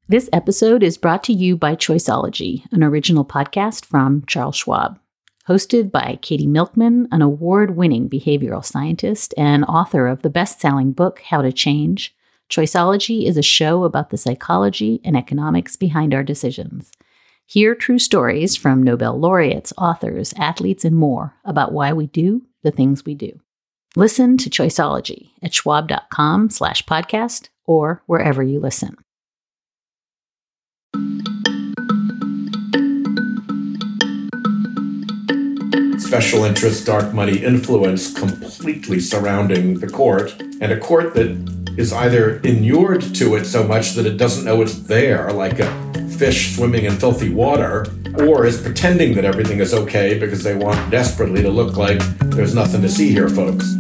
This episode is brought to you by Choiceology, an original podcast from Charles Schwab. Hosted by Katie Milkman, an award-winning behavioral scientist and author of the best-selling book, How to Change, Choiceology is a show about the psychology and economics behind our decisions. Hear true stories from Nobel laureates, authors, athletes, and more about why we do the things we do. Listen to Choiceology at schwab.com/podcast or wherever you listen. Special interest, dark money influence completely surrounding the court, and a court that is either inured to it so much that it doesn't know it's there, like a fish swimming in filthy water, or is pretending that everything is okay because they want desperately to look like there's nothing to see here, folks.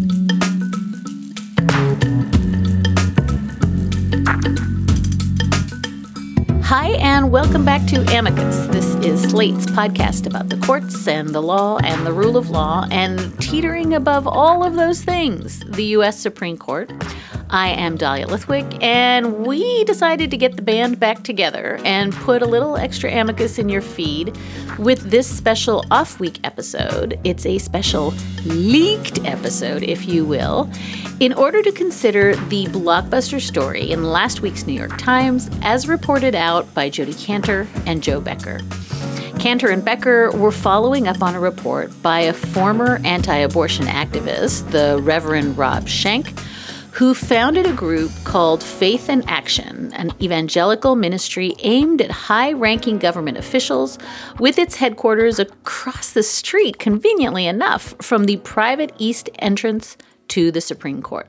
Hi, and welcome back to Amicus. This is Slate's podcast about the courts and the law and the rule of law, and teetering above all of those things, the U.S. Supreme Court. I am Dahlia Lithwick, and we decided to get the band back together and put a little extra Amicus in your feed with this special off-week episode. It's a special leaked episode, if you will, in order to consider the blockbuster story in last week's New York Times as reported out by Jodi Kantor and Joe Becker. Kantor and Becker were following up on a report by a former anti-abortion activist, the Reverend Rob Schenck, who founded a group called Faith in Action, an evangelical ministry aimed at high-ranking government officials with its headquarters across the street, conveniently enough, from the private east entrance to the Supreme Court.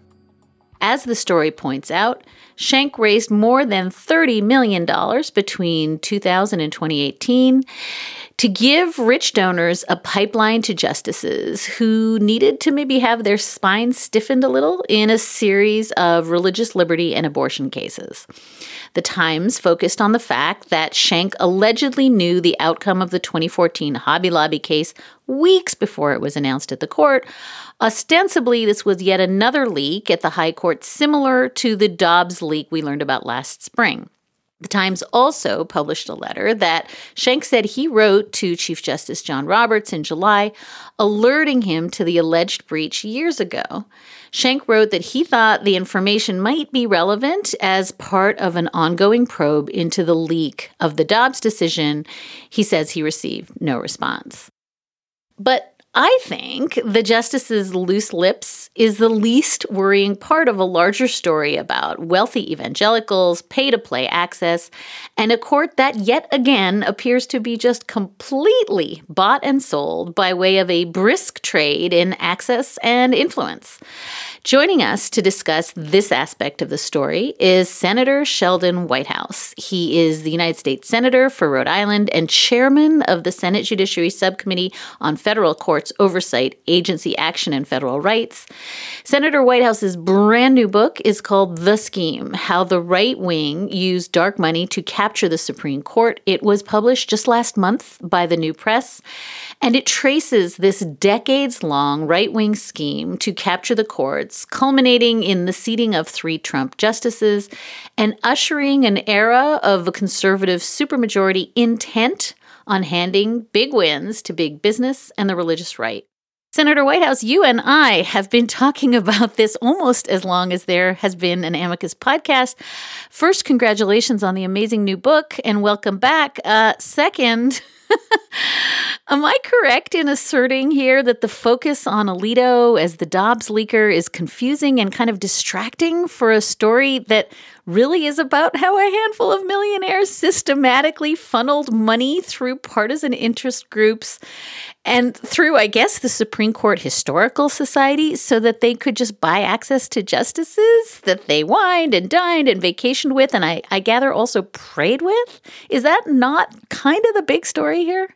As the story points out, Schenck raised more than $30 million between 2000 and 2018 to give rich donors a pipeline to justices who needed to maybe have their spines stiffened a little in a series of religious liberty and abortion cases. The Times focused on the fact that Schenck allegedly knew the outcome of the 2014 Hobby Lobby case weeks before it was announced at the court. Ostensibly, this was yet another leak at the High Court similar to the Dobbs leak we learned about last spring. The Times also published a letter that Schenck said he wrote to Chief Justice John Roberts in July, alerting him to the alleged breach years ago. Schenck wrote that he thought the information might be relevant as part of an ongoing probe into the leak of the Dobbs decision. He says he received no response. But I think the justice's loose lips is the least worrying part of a larger story about wealthy evangelicals, pay-to-play access, and a court that yet again appears to be just completely bought and sold by way of a brisk trade in access and influence. Joining us to discuss this aspect of the story is Senator Sheldon Whitehouse. He is the United States Senator for Rhode Island and chairman of the Senate Judiciary Subcommittee on Federal Courts Oversight, Agency Action, and Federal Rights. Senator Whitehouse's brand new book is called The Scheme: How the Right Wing Used Dark Money to Capture the Supreme Court. It was published just last month by the New Press, and it traces this decades-long right-wing scheme to capture the courts, culminating in the seating of 3 Trump justices and ushering an era of a conservative supermajority intent on handing big wins to big business and the religious right. Senator Whitehouse, you and I have been talking about this almost as long as there has been an Amicus podcast. First, congratulations on the amazing new book, and welcome back. Second, am I correct in asserting here that the focus on Alito as the Dobbs leaker is confusing and kind of distracting for a story that really is about how a handful of millionaires systematically funneled money through partisan interest groups and through, I guess, the Supreme Court Historical Society so that they could just buy access to justices that they wined and dined and vacationed with and I gather also prayed with? Is that not kind of the big story here?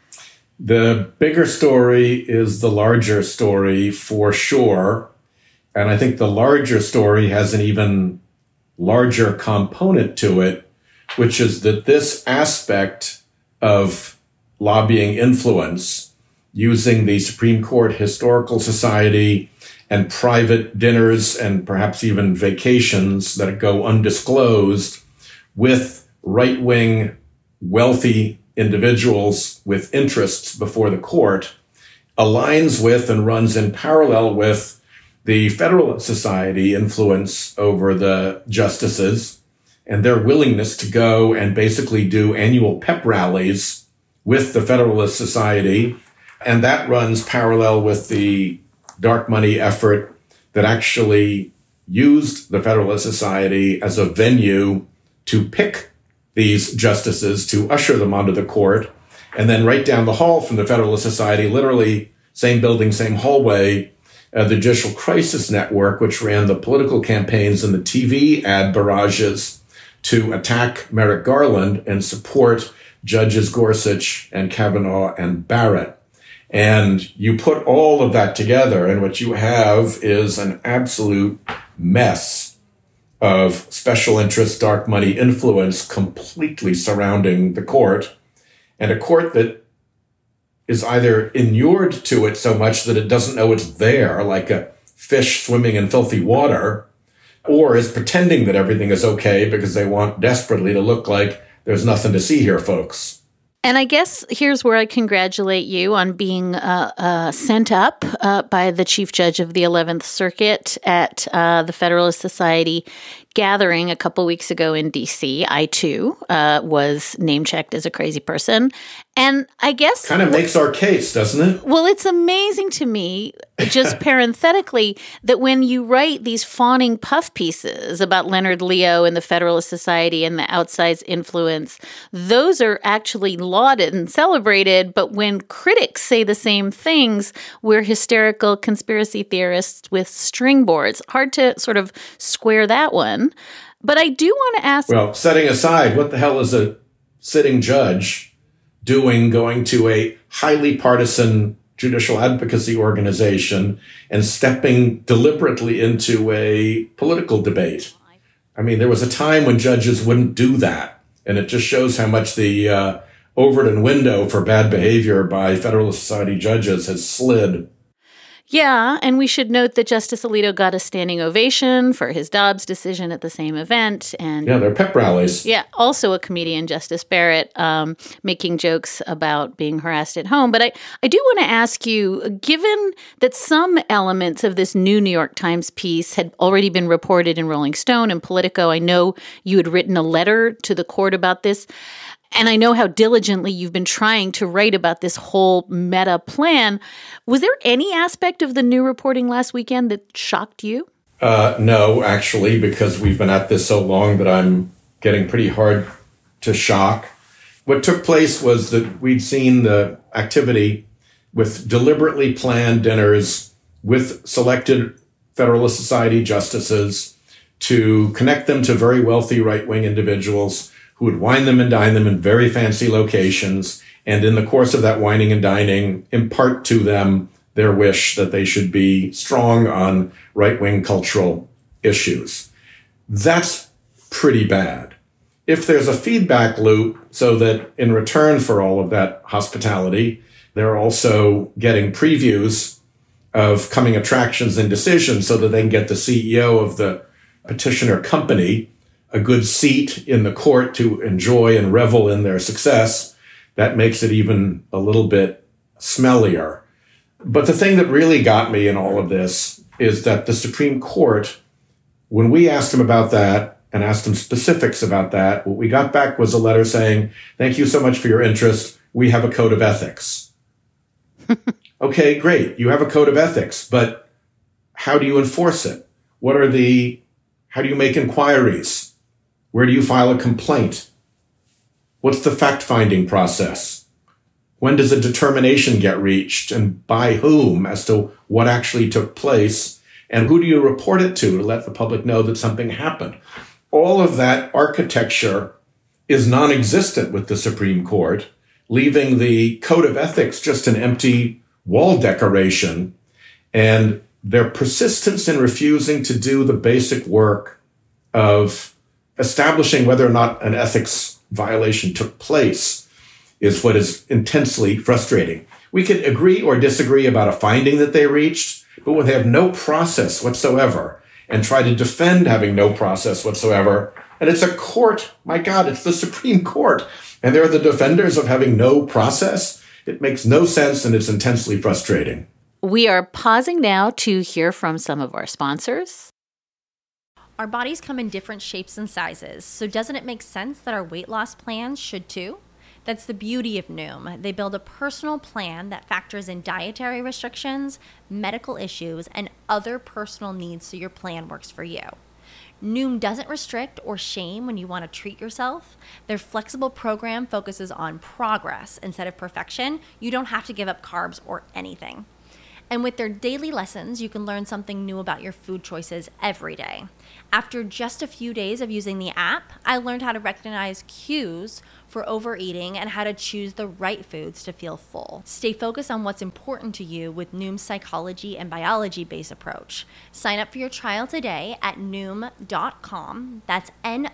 The bigger story is the larger story for sure. And I think the larger story has an even larger component to it, which is that this aspect of lobbying influence using the Supreme Court Historical Society and private dinners and perhaps even vacations that go undisclosed with right-wing wealthy individuals with interests before the court aligns with and runs in parallel with the Federalist Society influence over the justices and their willingness to go and basically do annual pep rallies with the Federalist Society. And that runs parallel with the dark money effort that actually used the Federalist Society as a venue to pick these justices, to usher them onto the court. And then right down the hall from the Federalist Society, literally same building, same hallway, the Judicial Crisis Network, which ran the political campaigns and the TV ad barrages to attack Merrick Garland and support Judges Gorsuch and Kavanaugh and Barrett. And you put all of that together, and what you have is an absolute mess of special interest, dark money influence completely surrounding the court, and a court that is either inured to it so much that it doesn't know it's there, like a fish swimming in filthy water, or is pretending that everything is okay because they want desperately to look like there's nothing to see here, folks. And I guess here's where I congratulate you on being sent up by the Chief Judge of the 11th Circuit at the Federalist Society gathering a couple weeks ago in D.C. I, too, was name-checked as a crazy person. And I guess... Kind of makes our case, doesn't it? Well, it's amazing to me, just parenthetically, that when you write these fawning puff pieces about Leonard Leo and the Federalist Society and the outsized influence, those are actually lauded and celebrated. But when critics say the same things, we're hysterical conspiracy theorists with string boards. Hard to sort of square that one. But I do want to ask... Well, setting aside, what the hell is a sitting judge doing going to a highly partisan judicial advocacy organization and stepping deliberately into a political debate? I mean, there was a time when judges wouldn't do that. And it just shows how much the Overton window for bad behavior by Federalist Society judges has slid. Yeah, and we should note that Justice Alito got a standing ovation for his Dobbs decision at the same event. And yeah, they're pep rallies. Yeah, also a comedian, Justice Barrett, making jokes about being harassed at home. But I do want to ask you, given that some elements of this new New York Times piece had already been reported in Rolling Stone and Politico, I know you had written a letter to the court about this. And I know how diligently you've been trying to write about this whole meta plan. Was there any aspect of the new reporting last weekend that shocked you? No, actually, because we've been at this so long that I'm getting pretty hard to shock. What took place was that we'd seen the activity with deliberately planned dinners with selected Federalist Society justices to connect them to very wealthy right-wing individuals who would wine them and dine them in very fancy locations, and in the course of that wining and dining, impart to them their wish that they should be strong on right-wing cultural issues. That's pretty bad. If there's a feedback loop so that in return for all of that hospitality, they're also getting previews of coming attractions and decisions so that they can get the CEO of the petitioner company a good seat in the court to enjoy and revel in their success, that makes it even a little bit smellier. But the thing that really got me in all of this is that the Supreme Court, when we asked them about that and asked them specifics about that, what we got back was a letter saying, "Thank you so much for your interest. We have a code of ethics." Okay, great. You have a code of ethics, but how do you enforce it? How do you make inquiries? Where do you file a complaint? What's the fact-finding process? When does a determination get reached, and by whom as to what actually took place? And who do you report it to let the public know that something happened? All of that architecture is non-existent with the Supreme Court, leaving the code of ethics just an empty wall decoration. And their persistence in refusing to do the basic work of establishing whether or not an ethics violation took place is what is intensely frustrating. We could agree or disagree about a finding that they reached, but when they have no process whatsoever and try to defend having no process whatsoever, And it's a court. My God, it's the Supreme Court. And they're the defenders of having no process. It makes no sense, and it's intensely frustrating. We are pausing now to hear from some of our sponsors. Our bodies come in different shapes and sizes, so doesn't it make sense that our weight loss plans should too? That's the beauty of Noom. They build a personal plan that factors in dietary restrictions, medical issues, and other personal needs so your plan works for you. Noom doesn't restrict or shame when you want to treat yourself. Their flexible program focuses on progress instead of perfection. You don't have to give up carbs or anything. And with their daily lessons, you can learn something new about your food choices every day. After just a few days of using the app, I learned how to recognize cues for overeating and how to choose the right foods to feel full. Stay focused on what's important to you with Noom's psychology and biology-based approach. Sign up for your trial today at Noom.com. That's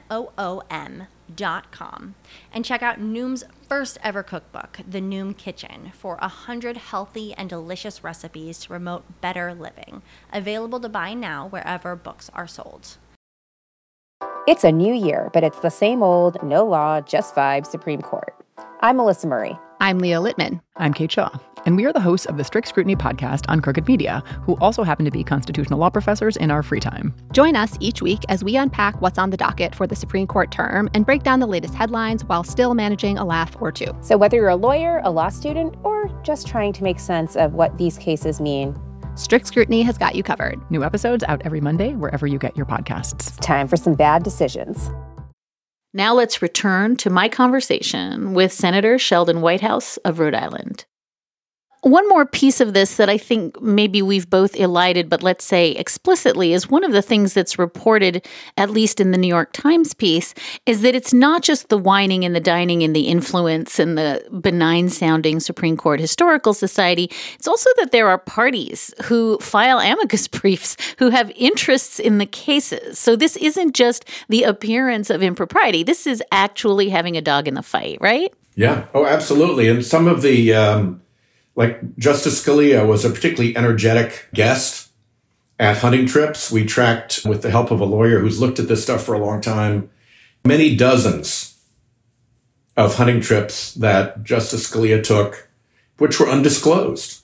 Noom.com. And check out Noom's first ever cookbook, The Noom Kitchen, for 100 healthy and delicious recipes to promote better living. Available to buy now wherever books are sold. It's a new year, but it's the same old, no law, just vibes Supreme Court. I'm Melissa Murray. I'm Leah Littman. I'm Kate Shaw, and we are the hosts of the Strict Scrutiny podcast on Crooked Media, who also happen to be constitutional law professors in our free time. Join us each week as we unpack what's on the docket for the Supreme Court term and break down the latest headlines while still managing a laugh or two. So whether you're a lawyer, a law student, or just trying to make sense of what these cases mean, Strict Scrutiny has got you covered. New episodes out every Monday, wherever you get your podcasts. it's time for some bad decisions. Now let's return to my conversation with Senator Sheldon Whitehouse of Rhode Island. One more piece of this that I think maybe we've both elided, but let's say explicitly, is one of the things that's reported, at least in the New York Times piece, is that it's not just the whining and the dining and the influence and the benign-sounding Supreme Court Historical Society. It's also that there are parties who file amicus briefs who have interests in the cases. So this isn't just the appearance of impropriety. This is actually having a dog in the fight, right? Yeah. Oh, absolutely. And some of the... Like Justice Scalia was a particularly energetic guest at hunting trips. We tracked, with the help of a lawyer who's looked at this stuff for a long time, many dozens of hunting trips that Justice Scalia took, which were undisclosed.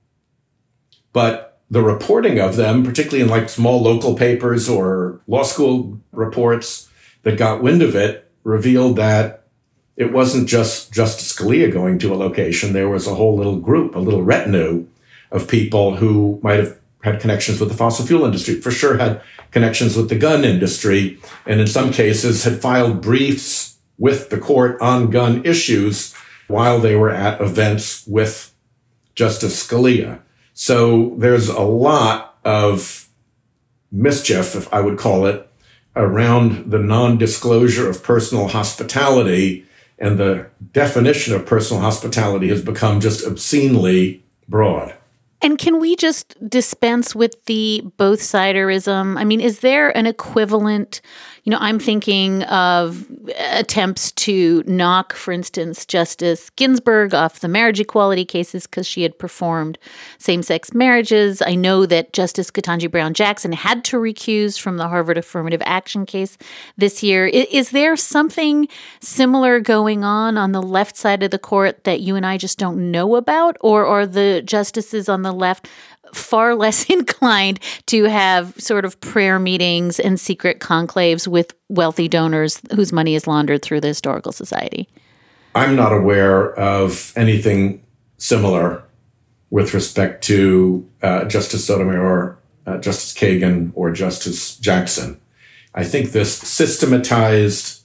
But the reporting of them, particularly in like small local papers or law school reports that got wind of it, revealed that it wasn't just Justice Scalia going to a location. There was a whole little group, a little retinue of people who might have had connections with the fossil fuel industry, for sure had connections with the gun industry, and in some cases had filed briefs with the court on gun issues while they were at events with Justice Scalia. So there's a lot of mischief, if I would call it, around the non-disclosure of personal hospitality. And the definition of personal hospitality has become just obscenely broad. And can we just dispense with the both-siderism? I mean, is there an equivalent? I'm thinking of attempts to knock, for instance, Justice Ginsburg off the marriage equality cases because she had performed same-sex marriages. I know that Justice Ketanji Brown Jackson had to recuse from the Harvard affirmative action case this year. Is there something similar going on the left side of the court that you and I just don't know about? Or are the justices on the left far less inclined to have sort of prayer meetings and secret conclaves with wealthy donors whose money is laundered through the Historical Society? I'm not aware of anything similar with respect to Justice Sotomayor, Justice Kagan, or Justice Jackson. I think this systematized,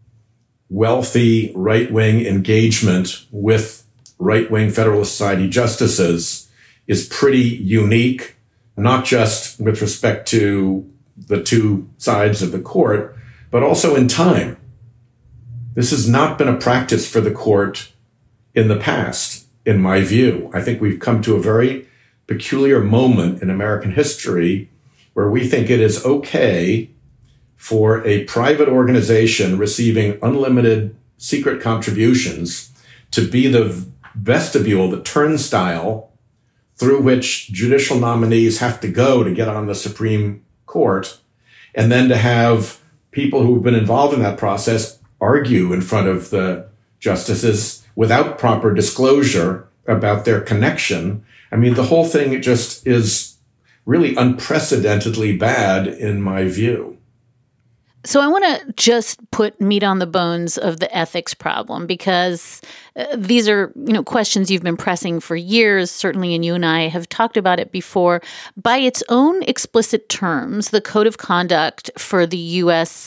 wealthy right-wing engagement with right-wing Federalist Society justices is pretty unique, not just with respect to the two sides of the court, but also in time. This has not been a practice for the court in the past, in my view. I think we've come to a very peculiar moment in American history where we think it is okay for a private organization receiving unlimited secret contributions to be the vestibule, the turnstile through which judicial nominees have to go to get on the Supreme Court, and then to have people who've been involved in that process argue in front of the justices without proper disclosure about their connection. I mean, the whole thing just is really unprecedentedly bad in my view. So I want to just put meat on the bones of the ethics problem, because these are, questions you've been pressing for years, certainly, and you and I have talked about it before. By its own explicit terms, the Code of Conduct for the U.S.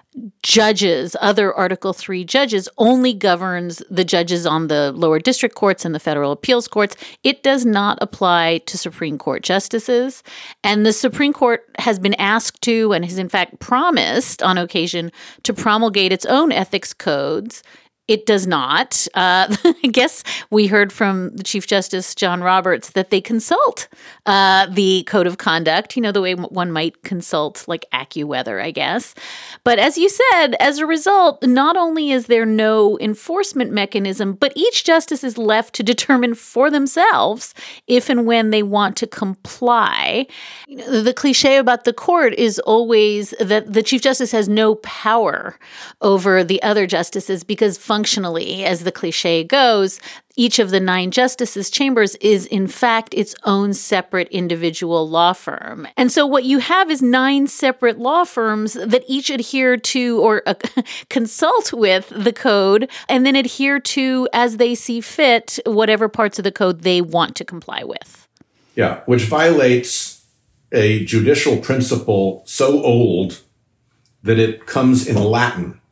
judges, other Article III judges, only governs the judges on the lower district courts and the federal appeals courts. It does not apply to Supreme Court justices. And the Supreme Court has been asked to, and has in fact promised on occasion, to promulgate its own ethics codes. It does not. I guess we heard from the Chief Justice John Roberts that they consult the Code of Conduct, the way one might consult like AccuWeather, I guess. But as you said, as a result, not only is there no enforcement mechanism, but each justice is left to determine for themselves if and when they want to comply. The cliche about the court is always that the Chief Justice has no power over the other justices because functionally, as the cliche goes, each of the 9 justices' chambers is, in fact, its own separate individual law firm. And so what you have is 9 separate law firms that each adhere to or consult with the code and then adhere to, as they see fit, whatever parts of the code they want to comply with. Yeah, which violates a judicial principle so old that it comes in Latin.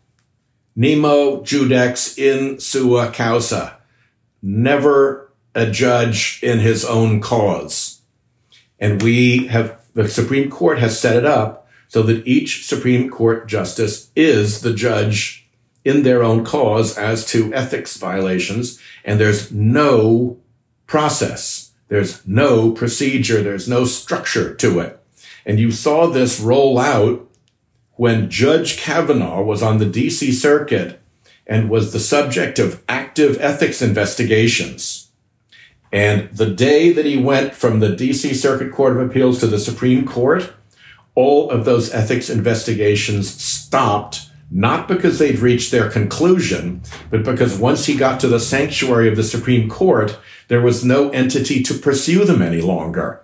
Nemo judex in sua causa. Never a judge in his own cause. And the Supreme Court has set it up so that each Supreme Court justice is the judge in their own cause as to ethics violations. And there's no process. There's no procedure. There's no structure to it. And you saw this roll out when Judge Kavanaugh was on the D.C. Circuit and was the subject of active ethics investigations. And the day that he went from the D.C. Circuit Court of Appeals to the Supreme Court, all of those ethics investigations stopped, not because they'd reached their conclusion, but because once he got to the sanctuary of the Supreme Court, there was no entity to pursue them any longer.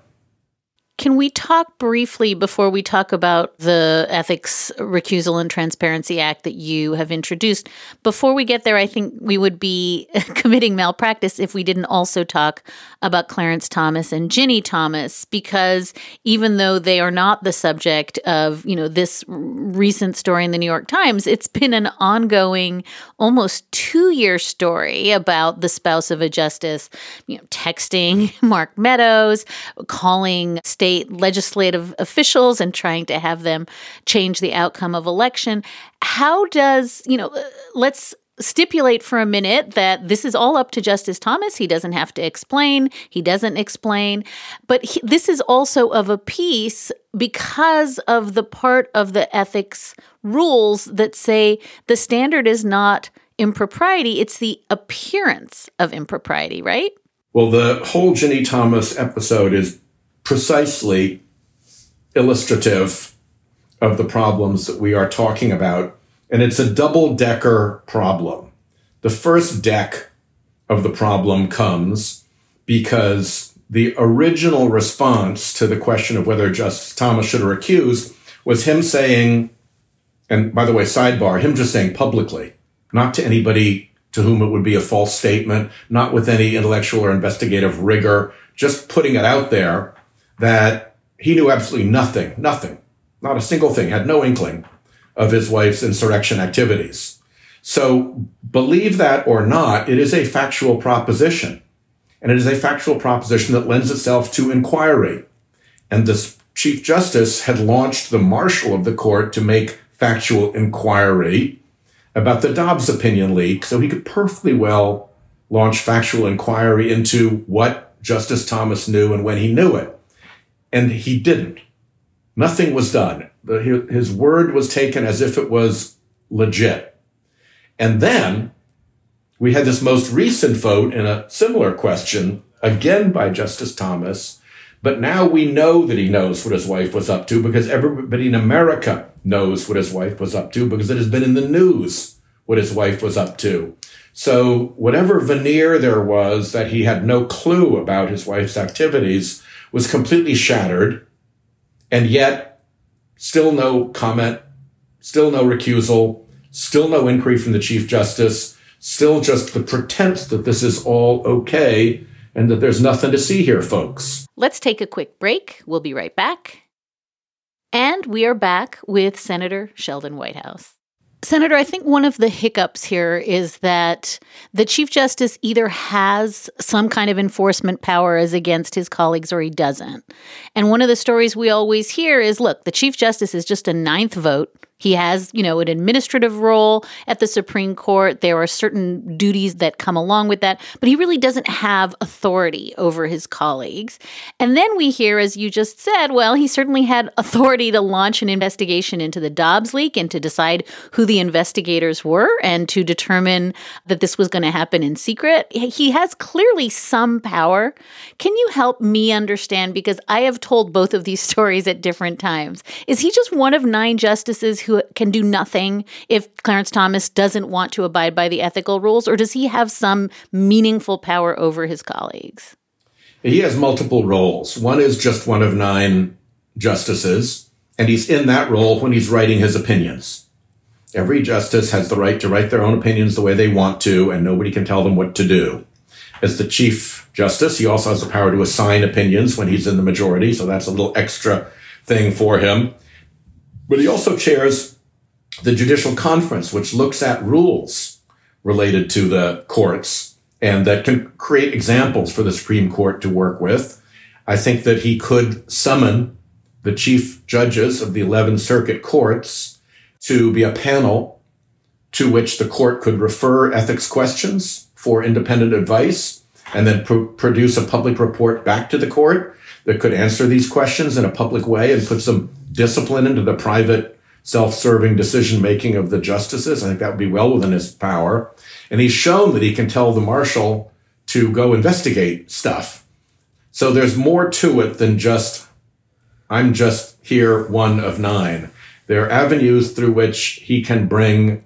Can we talk briefly before we talk about the Ethics Recusal and Transparency Act that you have introduced? Before we get there, I think we would be committing malpractice if we didn't also talk about Clarence Thomas and Ginny Thomas, because even though they are not the subject of, this recent story in the New York Times, it's been an ongoing, almost 2-year story about the spouse of a justice, texting Mark Meadows, calling state legislative officials and trying to have them change the outcome of election. How does, let's stipulate for a minute that this is all up to Justice Thomas. He doesn't have to explain. He doesn't explain. But this is also of a piece because of the part of the ethics rules that say the standard is not impropriety, it's the appearance of impropriety, right? Well, the whole Ginny Thomas episode is precisely illustrative of the problems that we are talking about. And it's a double-decker problem. The first deck of the problem comes because the original response to the question of whether Justice Thomas should recuse was him saying, and by the way, sidebar, him just saying publicly, not to anybody to whom it would be a false statement, not with any intellectual or investigative rigor, just putting it out there that he knew absolutely nothing, not a single thing, had no inkling of his wife's insurrection activities. So believe that or not, it is a factual proposition. And it is a factual proposition that lends itself to inquiry. And the Chief Justice had launched the marshal of the court to make factual inquiry about the Dobbs opinion leak, so he could perfectly well launch factual inquiry into what Justice Thomas knew and when he knew it. And he didn't. Nothing was done. His word was taken as if it was legit. And then we had this most recent vote in a similar question, again by Justice Thomas, But now we know that he knows what his wife was up to because everybody in America knows what his wife was up to because it has been in the news what his wife was up to. So whatever veneer there was that he had no clue about his wife's activities was completely shattered, and yet still no comment, still no recusal, still no inquiry from the Chief Justice, still just the pretense that this is all okay and that there's nothing to see here, folks. Let's take a quick break. We'll be right back. And we are back with Senator Sheldon Whitehouse. Senator, I think one of the hiccups here is that the Chief Justice either has some kind of enforcement power as against his colleagues or he doesn't. And one of the stories we always hear is, look, the Chief Justice is just a ninth vote. He has, an administrative role at the Supreme Court. There are certain duties that come along with that, but he really doesn't have authority over his colleagues. And then we hear, as you just said, well, he certainly had authority to launch an investigation into the Dobbs leak and to decide who the investigators were and to determine that this was going to happen in secret. He has clearly some power. Can you help me understand? Because I have told both of these stories at different times. Is he just one of 9 justices who can do nothing if Clarence Thomas doesn't want to abide by the ethical rules, or does he have some meaningful power over his colleagues? He has multiple roles. One is just one of 9 justices, and he's in that role when he's writing his opinions. Every justice has the right to write their own opinions the way they want to, and nobody can tell them what to do. As the Chief Justice, he also has the power to assign opinions when he's in the majority, so that's a little extra thing for him. But he also chairs the Judicial Conference, which looks at rules related to the courts and that can create examples for the Supreme Court to work with. I think that he could summon the chief judges of the 11 circuit courts to be a panel to which the court could refer ethics questions for independent advice and then produce a public report back to the court that could answer these questions in a public way and put some discipline into the private, self-serving decision-making of the justices. I think that would be well within his power. And he's shown that he can tell the marshal to go investigate stuff. So there's more to it than just, I'm just here one of 9. There are avenues through which he can bring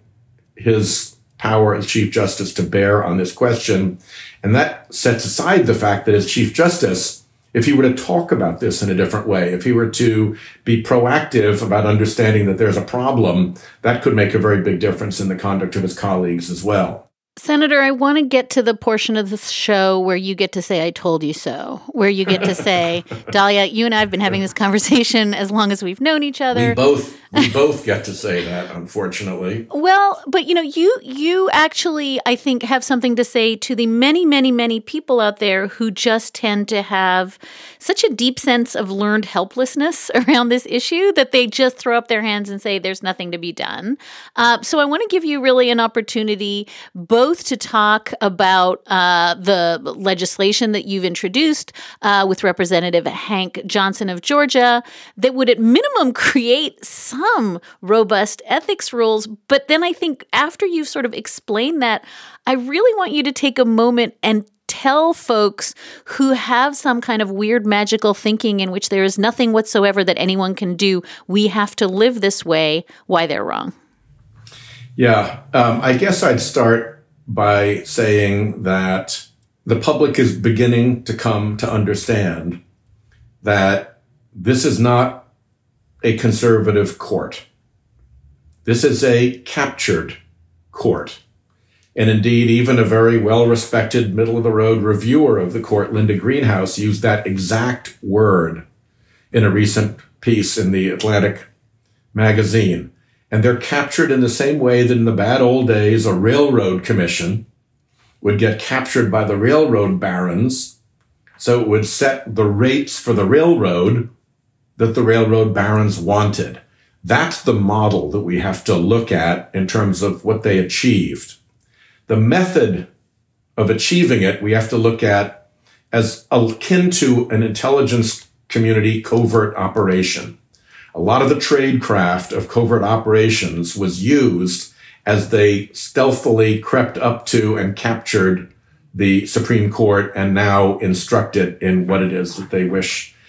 his power as Chief Justice to bear on this question. And that sets aside the fact that as Chief Justice, if he were to talk about this in a different way, if he were to be proactive about understanding that there's a problem, that could make a very big difference in the conduct of his colleagues as well. Senator, I want to get to the portion of the show where you get to say, I told you so, where you get to say, Dahlia, you and I have been having this conversation as long as we've known each other. We both get to say that, unfortunately. Well, but you actually, I think, have something to say to the many, many, many people out there who just tend to have such a deep sense of learned helplessness around this issue that they just throw up their hands and say there's nothing to be done. So I want to give you really an opportunity both to talk about the legislation that you've introduced with Representative Hank Johnson of Georgia that would at minimum create some robust ethics rules. But then I think after you've sort of explained that, I really want you to take a moment and tell folks who have some kind of weird magical thinking in which there is nothing whatsoever that anyone can do, we have to live this way, why they're wrong. Yeah, I guess I'd start by saying that the public is beginning to come to understand that this is not a conservative court. This is a captured court. And indeed, even a very well-respected middle-of-the-road reviewer of the court, Linda Greenhouse, used that exact word in a recent piece in the Atlantic magazine. And they're captured in the same way that in the bad old days, a railroad commission would get captured by the railroad barons. So it would set the rates for the railroad that the railroad barons wanted. That's the model that we have to look at in terms of what they achieved. The method of achieving it, we have to look at as akin to an intelligence community covert operation. A lot of the tradecraft of covert operations was used as they stealthily crept up to and captured the Supreme Court and now instruct it in what it is that they wish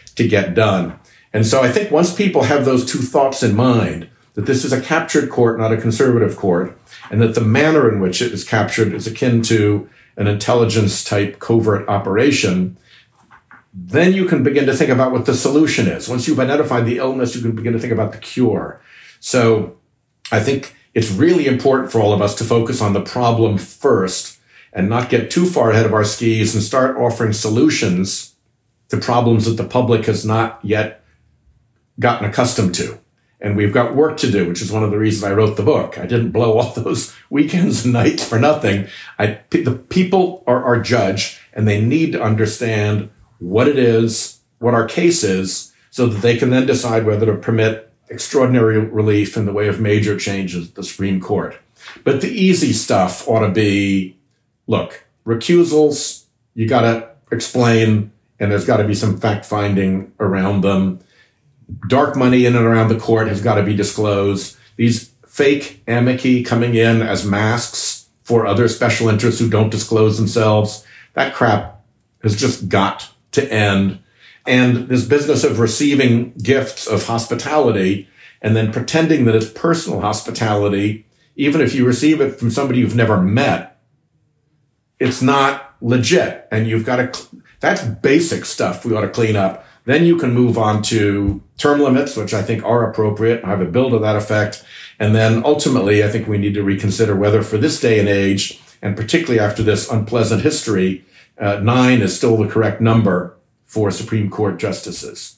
to get done. And so I think once people have those two thoughts in mind, that this is a captured court, not a conservative court, and that the manner in which it is captured is akin to an intelligence-type covert operation, then you can begin to think about what the solution is. Once you've identified the illness, you can begin to think about the cure. So I think it's really important for all of us to focus on the problem first and not get too far ahead of our skis and start offering solutions to problems that the public has not yet gotten accustomed to. And we've got work to do, which is one of the reasons I wrote the book. I didn't blow all those weekends and nights for nothing. The people are our judge, and they need to understand what it is, what our case is, so that they can then decide whether to permit extraordinary relief in the way of major changes at the Supreme Court. But the easy stuff ought to be, look, recusals, you got to explain, and there's got to be some fact-finding around them. Dark money in and around the court has got to be disclosed. These fake amici coming in as masks for other special interests who don't disclose themselves, that crap has just got to end. And this business of receiving gifts of hospitality and then pretending that it's personal hospitality, even if you receive it from somebody you've never met, it's not legit. And you've got to, that's basic stuff we ought to clean up. Then you can move on to term limits, which I think are appropriate. I have a bill to that effect. And then ultimately, I think we need to reconsider whether for this day and age, and particularly after this unpleasant history, 9 is still the correct number for Supreme Court justices.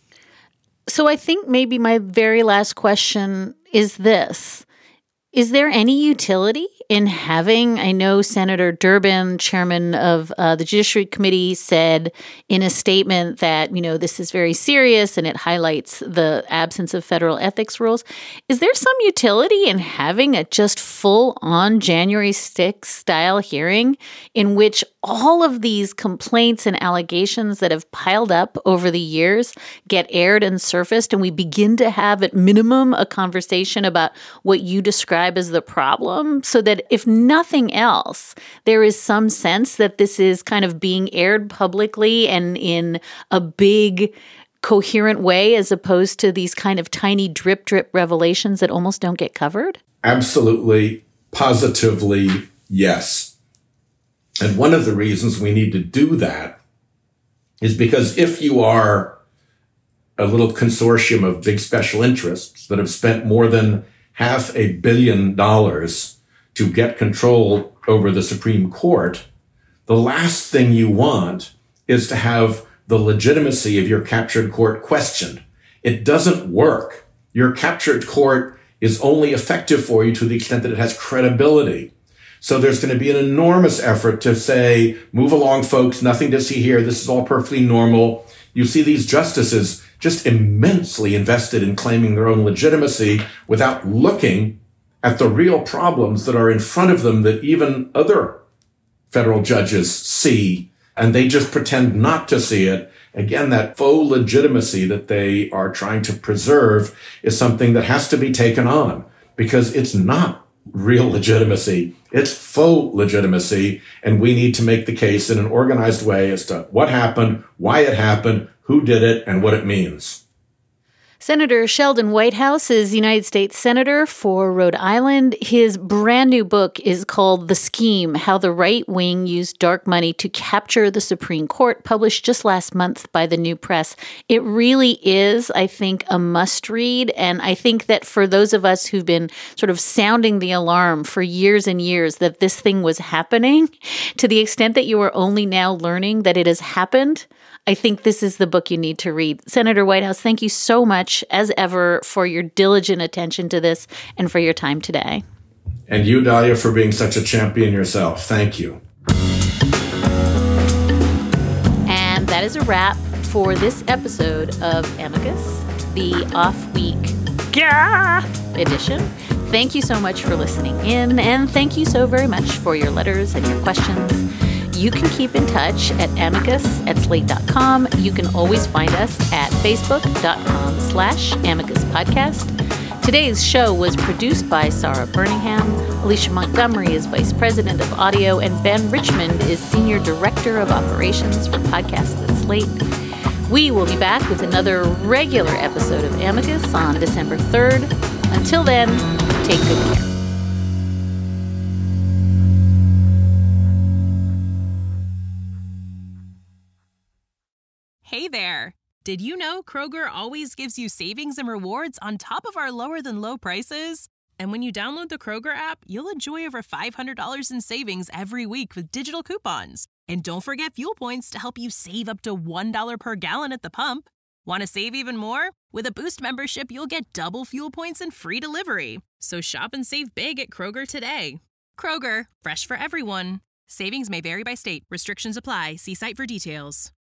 So I think maybe my very last question is this. Is there any utility in having, I know Senator Durbin, chairman of the Judiciary Committee, said in a statement that, this is very serious and it highlights the absence of federal ethics rules. Is there some utility in having a just full-on January 6th style hearing in which all of these complaints and allegations that have piled up over the years get aired and surfaced, and we begin to have at minimum a conversation about what you describe as the problem, so that if nothing else, there is some sense that this is kind of being aired publicly and in a big, coherent way, as opposed to these kind of tiny drip revelations that almost don't get covered? Absolutely, positively, yes. And one of the reasons we need to do that is because if you are a little consortium of big special interests that have spent more than $500 million to get control over the Supreme Court, the last thing you want is to have the legitimacy of your captured court questioned. It doesn't work. Your captured court is only effective for you to the extent that it has credibility. So there's going to be an enormous effort to say, move along, folks, nothing to see here. This is all perfectly normal. You see these justices just immensely invested in claiming their own legitimacy without looking at the real problems that are in front of them that even other federal judges see, and they just pretend not to see it. Again, that faux legitimacy that they are trying to preserve is something that has to be taken on, because it's not real legitimacy. It's faux legitimacy, and we need to make the case in an organized way as to what happened, why it happened, who did it, and what it means. Senator Sheldon Whitehouse is United States Senator for Rhode Island. His brand new book is called The Scheme: How the Right Wing Used Dark Money to Capture the Supreme Court, published just last month by the New Press. It really is, I think, a must read. And I think that for those of us who've been sort of sounding the alarm for years and years that this thing was happening, to the extent that you are only now learning that it has happened, I think this is the book you need to read. Senator Whitehouse, thank you so much, as ever, for your diligent attention to this and for your time today. And you, Dahlia, for being such a champion yourself. Thank you. And that is a wrap for this episode of Amicus, the off-week edition. Thank you so much for listening in, and thank you so very much for your letters and your questions. You can keep in touch at amicus@slate.com. You can always find us at facebook.com/Amicus Podcast. Today's show was produced by Sarah Birmingham. Alicia Montgomery is Vice President of Audio, and Ben Richmond is Senior Director of Operations for Podcasts at Slate. We will be back with another regular episode of Amicus on December 3rd. Until then, take good care. Hey there! Did you know Kroger always gives you savings and rewards on top of our lower-than-low prices? And when you download the Kroger app, you'll enjoy over $500 in savings every week with digital coupons. And don't forget fuel points to help you save up to $1 per gallon at the pump. Want to save even more? With a Boost membership, you'll get double fuel points and free delivery. So shop and save big at Kroger today. Kroger, fresh for everyone. Savings may vary by state. Restrictions apply. See site for details.